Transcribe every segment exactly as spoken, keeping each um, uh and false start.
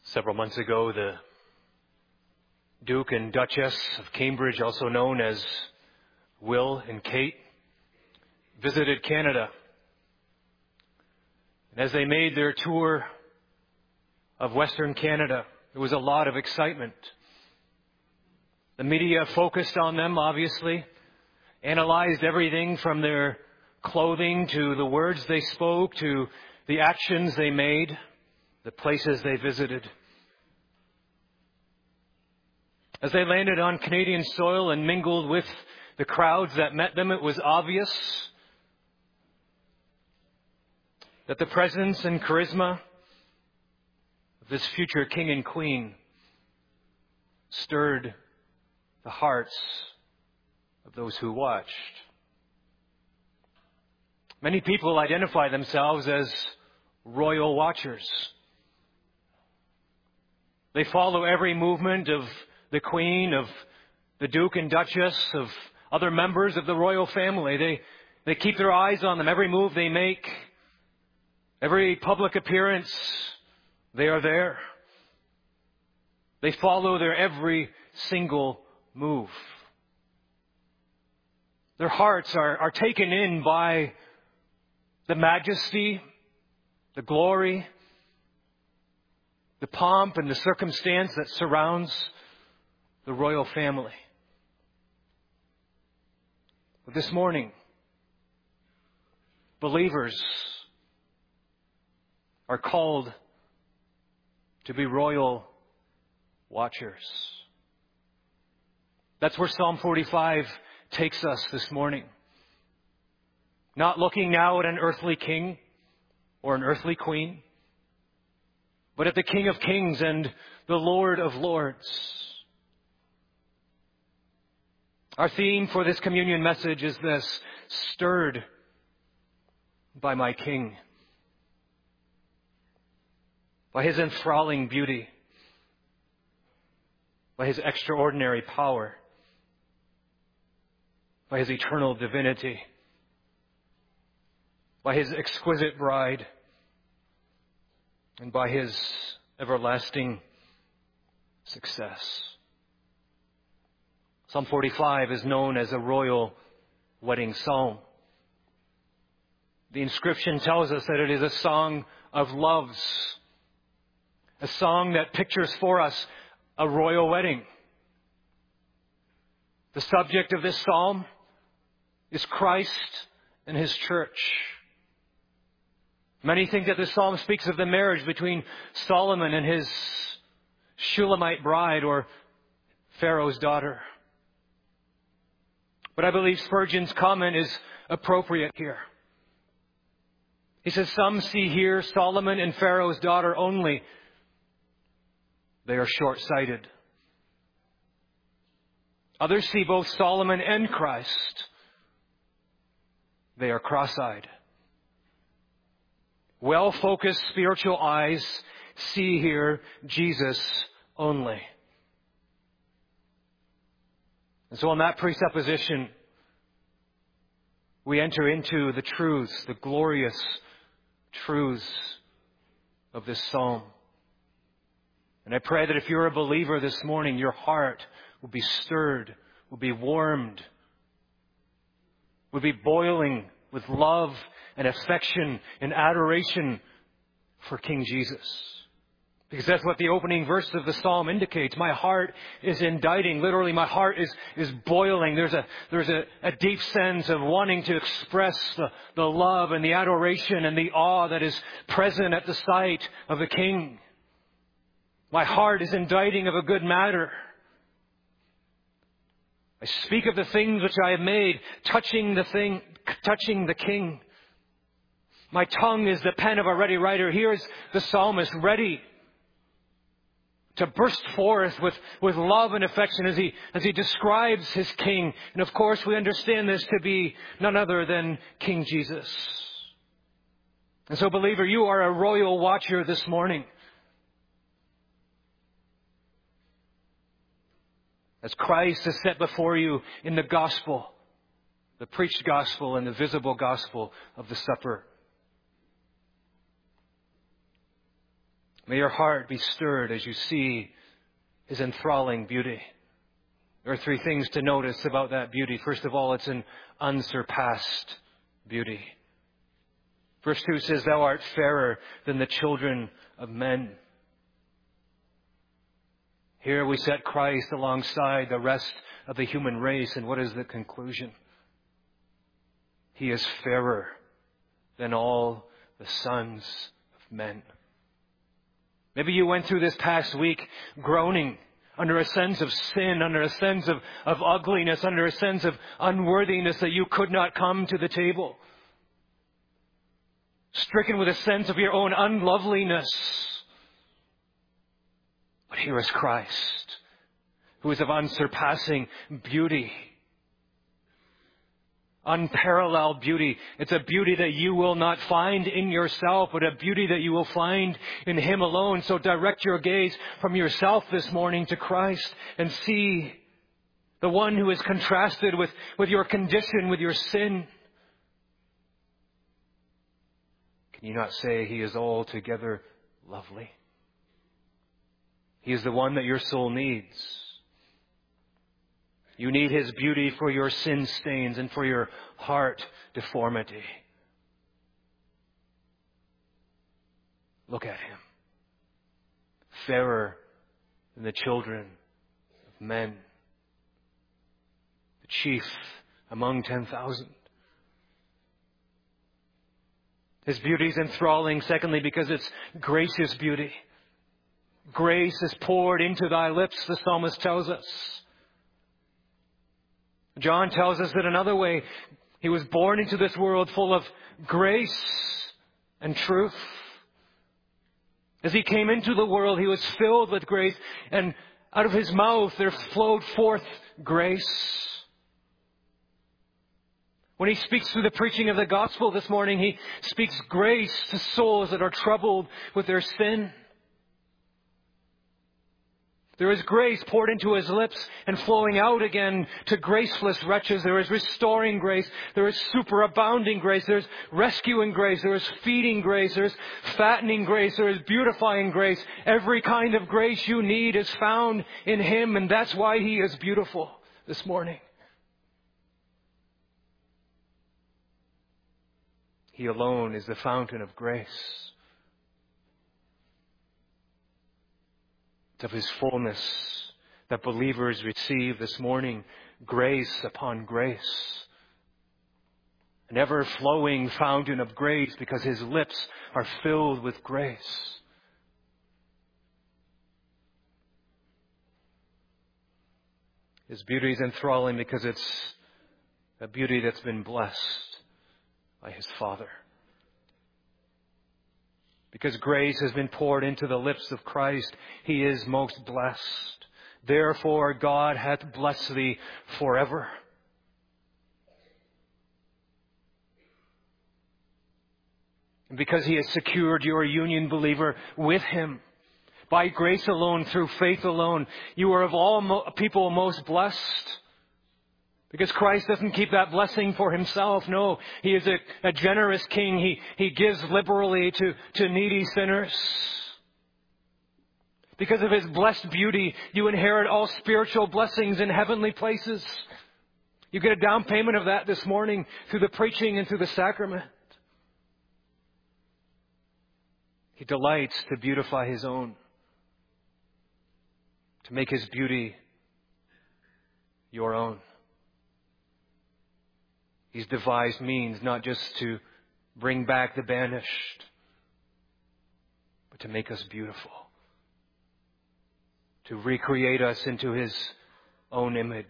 Several months ago, the Duke and Duchess of Cambridge, also known as Will and Kate, visited Canada. And as they made their tour of Western Canada, there was a lot of excitement. The media focused on them, obviously, analyzed everything from their clothing to the words they spoke to the actions they made, the places they visited. As they landed on Canadian soil and mingled with the crowds that met them, it was obvious that the presence and charisma of this future king and queen stirred the hearts of those who watched. Many people identify themselves as royal watchers. They follow every movement of the Queen, of the Duke and Duchess, of other members of the royal family. They, they keep their eyes on them. Every move they make, every public appearance, they are there. They follow their every single move. Their hearts are, are taken in by the majesty, the glory, the pomp and the circumstance that surrounds the royal family. But this morning, believers are called to be royal watchers. That's where Psalm forty-five takes us this morning. Not looking now at an earthly king or an earthly queen, but at the King of Kings and the Lord of Lords. Our theme for this communion message is this: stirred by my King, by His enthralling beauty, by His extraordinary power, by His eternal divinity, by His exquisite bride, and by His everlasting success. Psalm forty-five is known as a royal wedding psalm. The inscription tells us that it is a song of loves, a song that pictures for us a royal wedding. The subject of this psalm is Christ and His church. Many think that this psalm speaks of the marriage between Solomon and his Shulamite bride, or Pharaoh's daughter. But I believe Spurgeon's comment is appropriate here. He says, some see here Solomon and Pharaoh's daughter only. They are short-sighted. Others see both Solomon and Christ. They are cross-eyed. Well-focused spiritual eyes see here Jesus only. And so on that presupposition, we enter into the truths, the glorious truths of this psalm. And I pray that if you're a believer this morning, your heart will be stirred, will be warmed, will be boiling with love and affection and adoration for King Jesus. Because that's what the opening verse of the psalm indicates. My heart is inditing. Literally, my heart is, is boiling. There's a, there's a, a deep sense of wanting to express the, the love and the adoration and the awe that is present at the sight of the King. My heart is inditing of a good matter. I speak of the things which I have made, touching the thing, touching the King. My tongue is the pen of a ready writer. Here's the psalmist ready to burst forth with, with love and affection as he, as he describes his King. And of course, we understand this to be none other than King Jesus. And so, believer, you are a royal watcher this morning. As Christ is set before you in the gospel, the preached gospel and the visible gospel of the supper. May your heart be stirred as you see His enthralling beauty. There are three things to notice about that beauty. First of all, it's an unsurpassed beauty. Verse two says, Thou art fairer than the children of men. Here we set Christ alongside the rest of the human race, and what is the conclusion? He is fairer than all the sons of men. Maybe you went through this past week groaning under a sense of sin, under a sense of, of ugliness, under a sense of unworthiness that you could not come to the table. Stricken with a sense of your own unloveliness. But here is Christ, who is of unsurpassing beauty. Unparalleled beauty. It's a beauty that you will not find in yourself, but a beauty that you will find in Him alone. So direct your gaze from yourself this morning to Christ and see the one who is contrasted with, with your condition, with your sin. Can you not say He is altogether lovely? He is the one that your soul needs. You need His beauty for your sin stains and for your heart deformity. Look at Him. Fairer than the children of men. The chief among ten thousand. His beauty is enthralling, secondly, because it's gracious beauty. Grace is poured into thy lips, the psalmist tells us. John tells us that another way, He was born into this world full of grace and truth. As He came into the world, He was filled with grace, and out of His mouth there flowed forth grace. When He speaks through the preaching of the gospel this morning, He speaks grace to souls that are troubled with their sin. There is grace poured into His lips and flowing out again to graceless wretches. There is restoring grace. There is superabounding grace. There is rescuing grace. There is feeding grace. There is fattening grace. There is beautifying grace. Every kind of grace you need is found in Him, and that's why He is beautiful this morning. He alone is the fountain of grace. Of His fullness that believers receive this morning, grace upon grace. An ever-flowing fountain of grace because His lips are filled with grace. His beauty is enthralling because it's a beauty that's been blessed by His Father. Because grace has been poured into the lips of Christ, He is most blessed. Therefore God hath blessed thee forever. And because He has secured your union, believer, with Him, by grace alone, through faith alone, you are of all mo- people most blessed. Because Christ doesn't keep that blessing for Himself. No, He is a, a generous King. He, he gives liberally to, to needy sinners. Because of His blessed beauty, you inherit all spiritual blessings in heavenly places. You get a down payment of that this morning through the preaching and through the sacrament. He delights to beautify His own, to make His beauty your own. He's devised means not just to bring back the banished, but to make us beautiful. To recreate us into His own image.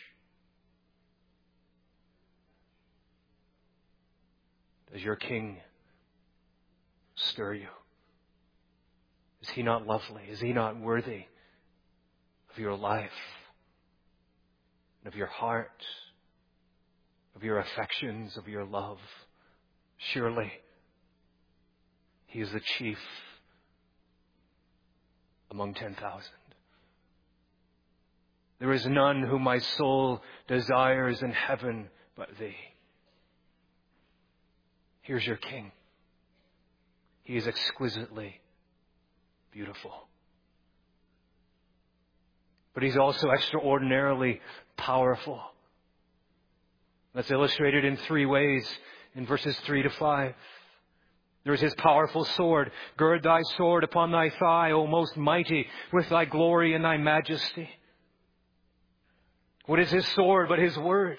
Does your King stir you? Is He not lovely? Is He not worthy of your life, and of your heart, of your affections, of your love? Surely He is the chief among ten thousand. There is none whom my soul desires in heaven but Thee. Here's your King. He is exquisitely beautiful. beautiful. But He's also extraordinarily powerful. That's illustrated in three ways in verses three to five. There is His powerful sword. Gird thy sword upon thy thigh, O most mighty, with thy glory and thy majesty. What is His sword but His word?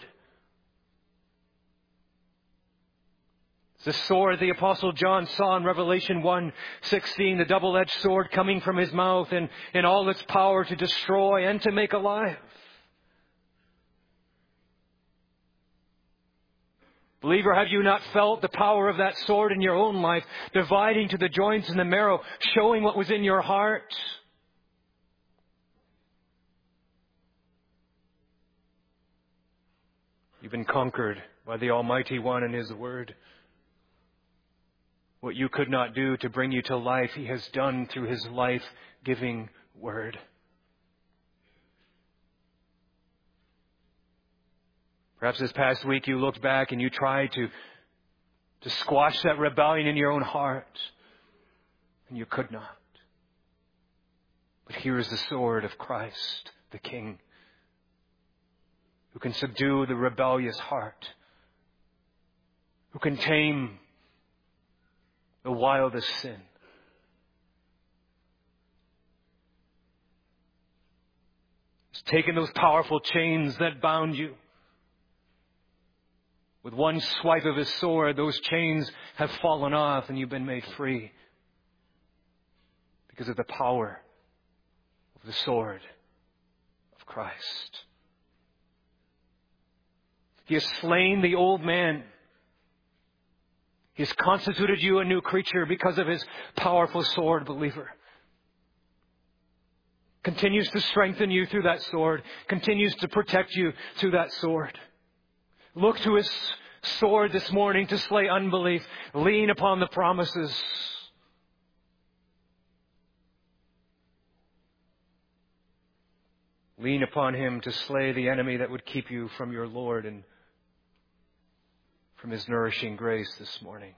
It's the sword the Apostle John saw in Revelation one sixteen, the double-edged sword coming from his mouth and in all its power to destroy and to make alive. Believer, have you not felt the power of that sword in your own life, dividing to the joints and the marrow, showing what was in your heart? You've been conquered by the Almighty One and His Word. What you could not do to bring you to life, He has done through His life-giving Word. Perhaps this past week you looked back and you tried to, to squash that rebellion in your own heart, and you could not. But here is the sword of Christ, the King, who can subdue the rebellious heart, who can tame the wildest sin. He's taken those powerful chains that bound you. With one swipe of His sword, those chains have fallen off and you've been made free because of the power of the sword of Christ. He has slain the old man. He has constituted you a new creature because of His powerful sword, believer. Continues to strengthen you through that sword. Continues to protect you through that sword. Look to His sword this morning to slay unbelief. Lean upon the promises. Lean upon Him to slay the enemy that would keep you from your Lord and from His nourishing grace this morning.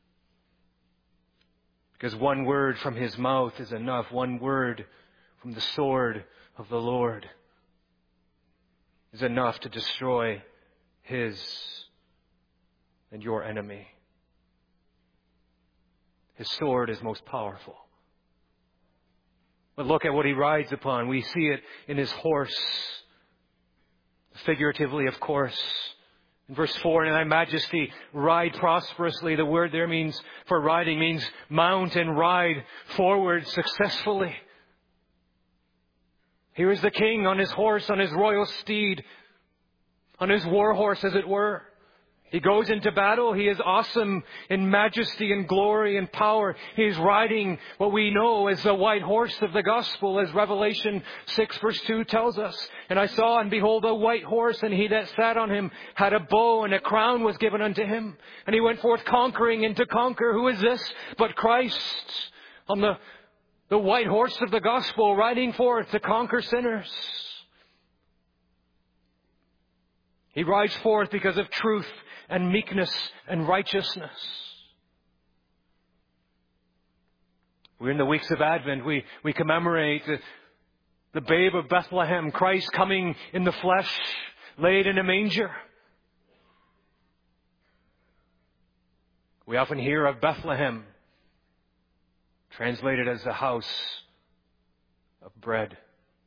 Because one word from His mouth is enough. One word from the sword of the Lord is enough to destroy His and your enemy. His sword is most powerful. But look at what He rides upon. We see it in His horse. Figuratively, of course. In verse four, in thy majesty, ride prosperously. The word there means, for riding, means mount and ride forward successfully. Here is the King on His horse, on His royal steed, on His war horse, as it were. He goes into battle. He is awesome in majesty and glory and power. He is riding what we know as the white horse of the gospel, as Revelation six verse two tells us. And I saw and behold a white horse, and he that sat on him had a bow, and a crown was given unto him. And he went forth conquering and to conquer. Who is this but Christ on the, the white horse of the gospel, riding forth to conquer sinners? He rides forth because of truth and meekness and righteousness. We're in the weeks of Advent. We, we commemorate the, the babe of Bethlehem, Christ coming in the flesh, laid in a manger. We often hear of Bethlehem translated as the house of bread.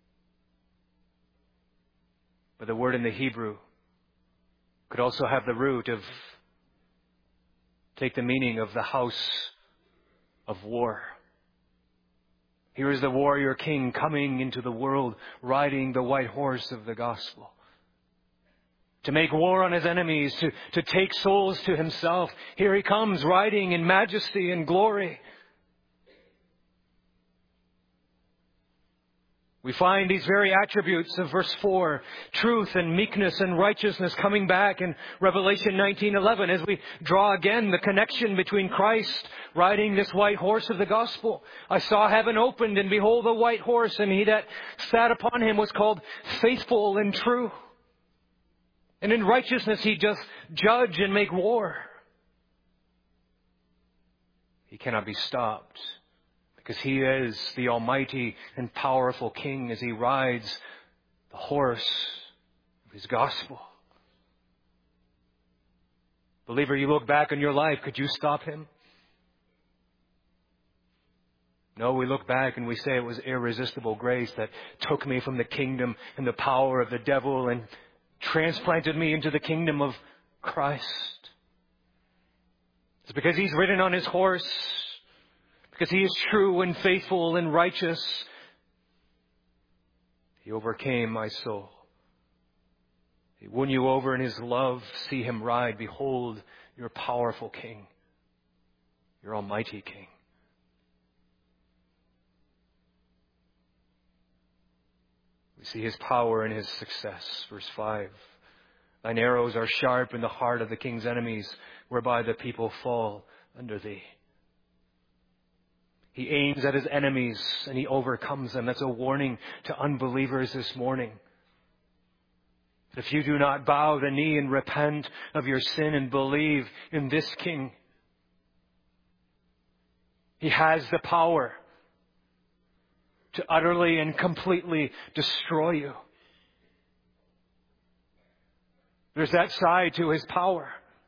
But the word in the Hebrew could also have the root of, take the meaning of the house of war. Here is the warrior king coming into the world, riding the white horse of the gospel. To make war on his enemies, to, to take souls to himself. Here he comes, riding in majesty and glory. We find these very attributes of verse four, truth and meekness and righteousness, coming back in Revelation nineteen eleven as we draw again the connection between Christ riding this white horse of the gospel. I saw heaven opened, and behold a white horse, and he that sat upon him was called Faithful and True. And in righteousness he doth judge and make war. He cannot be stopped, because He is the almighty and powerful King as He rides the horse of His gospel. Believer, you look back on your life, could you stop Him? No, we look back and we say it was irresistible grace that took me from the kingdom and the power of the devil and transplanted me into the kingdom of Christ. It's because He's ridden on His horse, because He is true and faithful and righteous. He overcame my soul. He won you over in His love. See Him ride. Behold your powerful King, your almighty King. We see His power and His success. Verse five. Thine arrows are sharp in the heart of the king's enemies, whereby the people fall under Thee. He aims at His enemies and He overcomes them. That's a warning to unbelievers this morning. If you do not bow the knee and repent of your sin and believe in this King, He has the power to utterly and completely destroy you. There's that side to His power.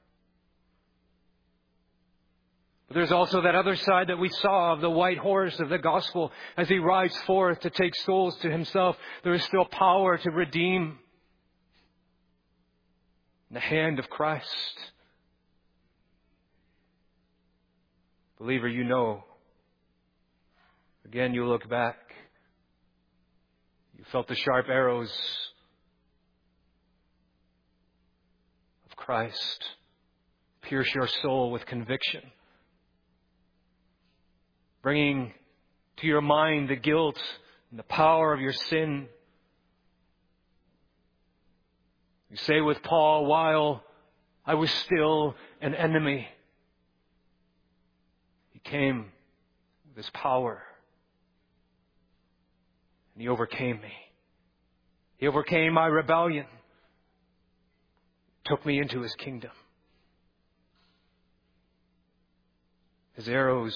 But there's also that other side that we saw of the white horse of the gospel as He rides forth to take souls to Himself. There is still power to redeem in the hand of Christ. Believer, you know. Again, you look back. You felt the sharp arrows of Christ pierce your soul with conviction, bringing to your mind the guilt and the power of your sin. You say with Paul, while I was still an enemy, He came with His power. And He overcame me. He overcame my rebellion. Took me into His kingdom. His arrows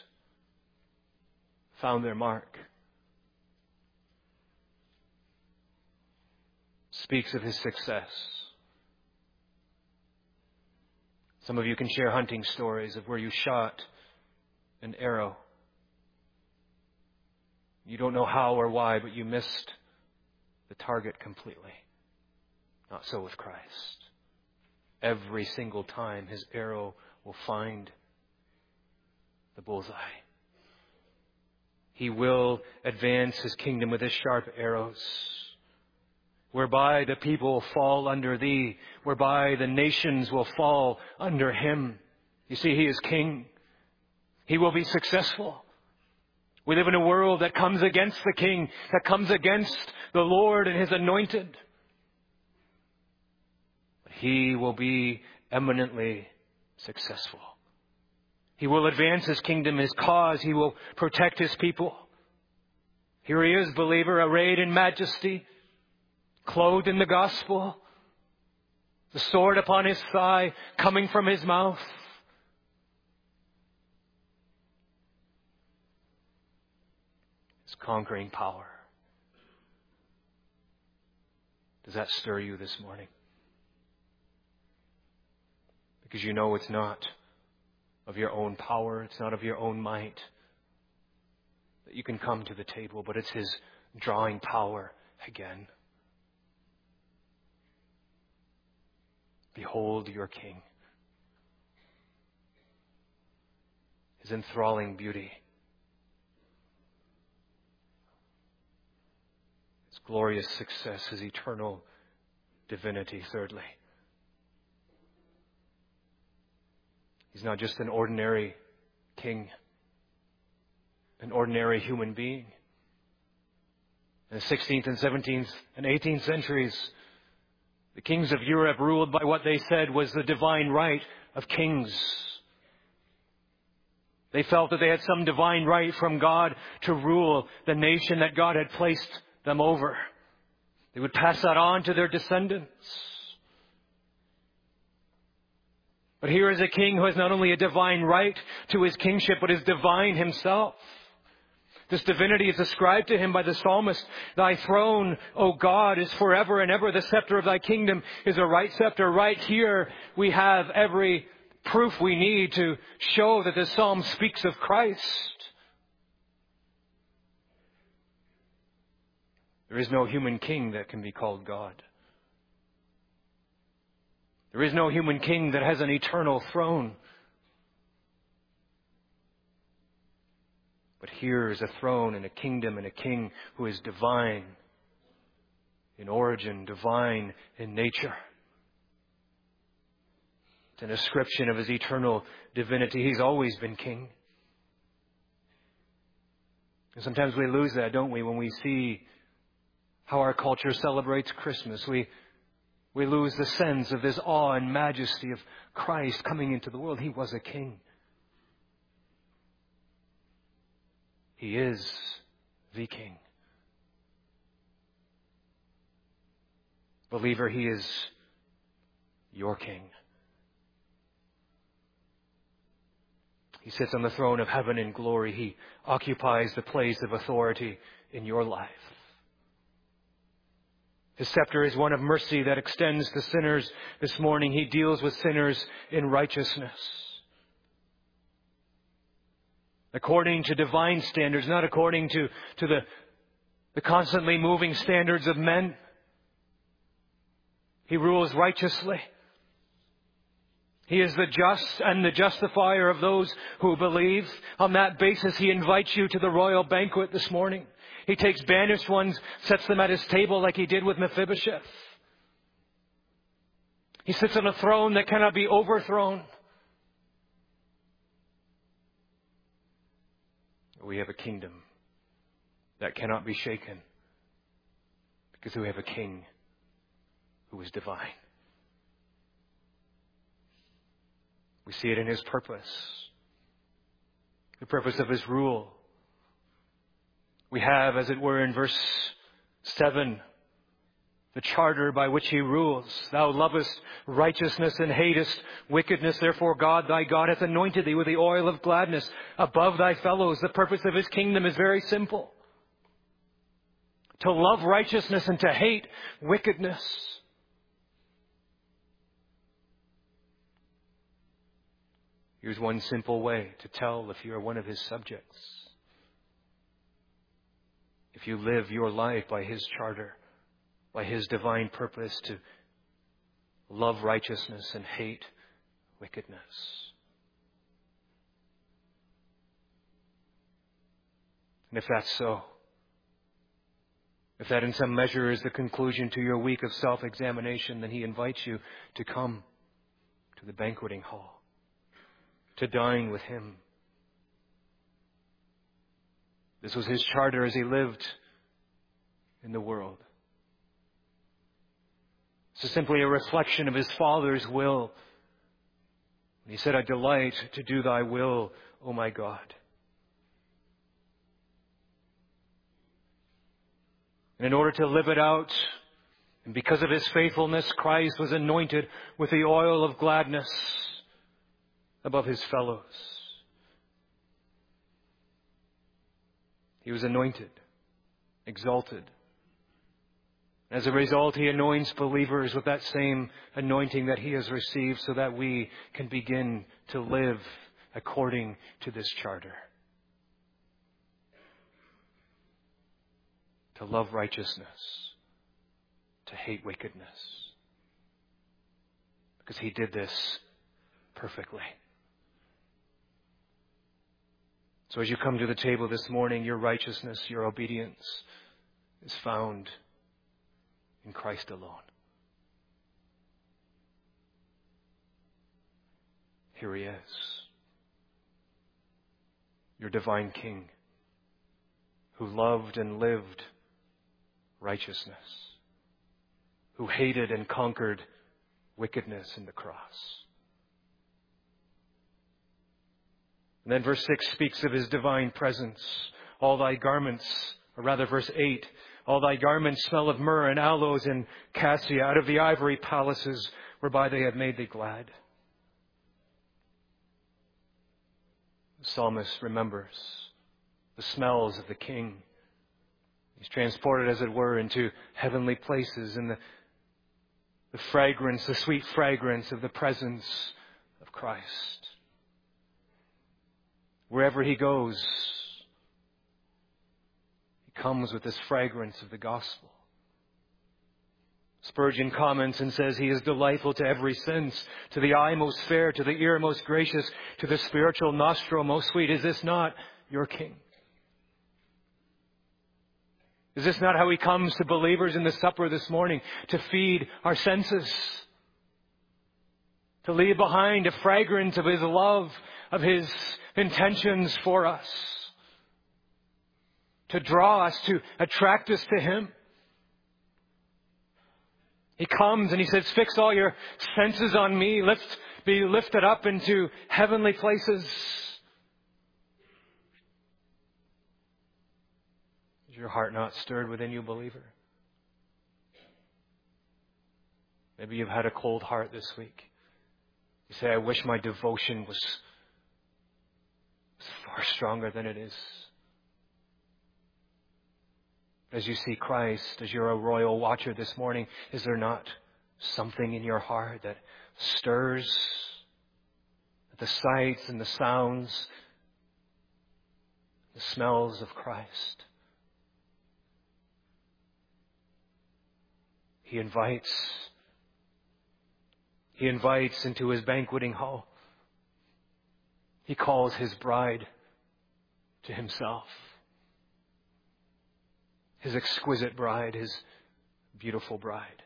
found their mark. Speaks of His success. Some of you can share hunting stories of where you shot an arrow. You don't know how or why, but you missed the target completely. Not so with Christ. Every single time His arrow will find the bullseye. He will advance His kingdom with His sharp arrows, whereby the people fall under Thee, whereby the nations will fall under Him. You see, He is King. He will be successful. We live in a world that comes against the King, that comes against the Lord and His anointed. But He will be eminently successful. He will advance His kingdom, His cause. He will protect His people. Here He is, believer, arrayed in majesty, clothed in the gospel, the sword upon His thigh, coming from His mouth. His conquering power. Does that stir you this morning? Because you know it's not of your own power, it's not of your own might that you can come to the table, but it's His drawing power again. Behold your King. His enthralling beauty. His glorious success, His eternal divinity, thirdly. He's not just an ordinary king, an ordinary human being. In the sixteenth and seventeenth and eighteenth centuries, the kings of Europe ruled by what they said was the divine right of kings. They felt that they had some divine right from God to rule the nation that God had placed them over. They would pass that on to their descendants. But here is a king who has not only a divine right to his kingship, but is divine himself. This divinity is ascribed to him by the psalmist. Thy throne, O God, is forever and ever. The scepter of thy kingdom is a right scepter. Right here we have every proof we need to show that this psalm speaks of Christ. There is no human king that can be called God. There is no human king that has an eternal throne. But here is a throne and a kingdom and a king who is divine in origin, divine in nature. It's an ascription of his eternal divinity. He's always been king. And sometimes we lose that, don't we, when we see how our culture celebrates Christmas. We, we lose the sense of this awe and majesty of Christ coming into the world. He was a king. He is the King. Believer, He is your King. He sits on the throne of heaven in glory. He occupies the place of authority in your life. His scepter is one of mercy that extends to sinners. This morning He deals with sinners in righteousness, according to divine standards, not according to, to the, the constantly moving standards of men. He rules righteously. He is the just and the justifier of those who believe. On that basis, He invites you to the royal banquet this morning. He takes banished ones, sets them at His table like He did with Mephibosheth. He sits on a throne that cannot be overthrown. We have a kingdom that cannot be shaken because we have a king who is divine. We see it in His purpose, the purpose of His rule. We have, as it were, in verse seven, the charter by which He rules. Thou lovest righteousness and hatest wickedness. Therefore God, thy God, hath anointed thee with the oil of gladness above thy fellows. The purpose of His kingdom is very simple: to love righteousness and to hate wickedness. Here's one simple way to tell if you're one of His subjects. If you live your life by His charter, by His divine purpose to love righteousness and hate wickedness. And if that's so, if that in some measure is the conclusion to your week of self-examination, then He invites you to come to the banqueting hall, to dine with Him. This was His charter as He lived in the world. This is simply a reflection of His Father's will. He said, I delight to do thy will, O my God. And in order to live it out, and because of His faithfulness, Christ was anointed with the oil of gladness above His fellows. He was anointed, exalted. As a result, He anoints believers with that same anointing that He has received so that we can begin to live according to this charter. To love righteousness, to hate wickedness. Because He did this perfectly. So as you come to the table this morning, your righteousness, your obedience is found in Christ alone. Here He is, your divine King, who loved and lived righteousness, who hated and conquered wickedness in the cross. And then verse six speaks of His divine presence. All thy garments, or rather verse eight, all thy garments smell of myrrh and aloes and cassia out of the ivory palaces whereby they have made thee glad. The psalmist remembers the smells of the King. He's transported, as it were, into heavenly places in the, the fragrance, the sweet fragrance of the presence of Christ. Wherever he goes, he comes with this fragrance of the gospel. Spurgeon comments and says, he is delightful to every sense, to the eye most fair, to the ear most gracious, to the spiritual nostril most sweet. Is this not your King? Is this not how he comes to believers in the supper this morning? To feed our senses. To leave behind a fragrance of his love, of his intentions for us. To draw us, to attract us to him. He comes and he says, fix all your senses on me. Let's be lifted up into heavenly places. Is your heart not stirred within you, believer? Maybe you've had a cold heart this week. You say, I wish my devotion was, was far stronger than it is. As you see Christ, as you're a royal watcher this morning, is there not something in your heart that stirs at the sights and the sounds, the smells of Christ? He invites, he invites into his banqueting hall. He calls his bride to himself. His exquisite bride, his beautiful bride.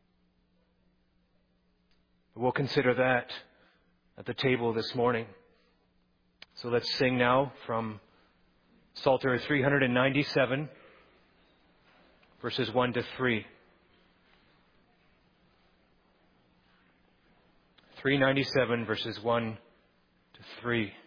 We'll consider that at the table this morning. So let's sing now from Psalter three ninety-seven, verses one to three. three ninety-seven, verses one to three.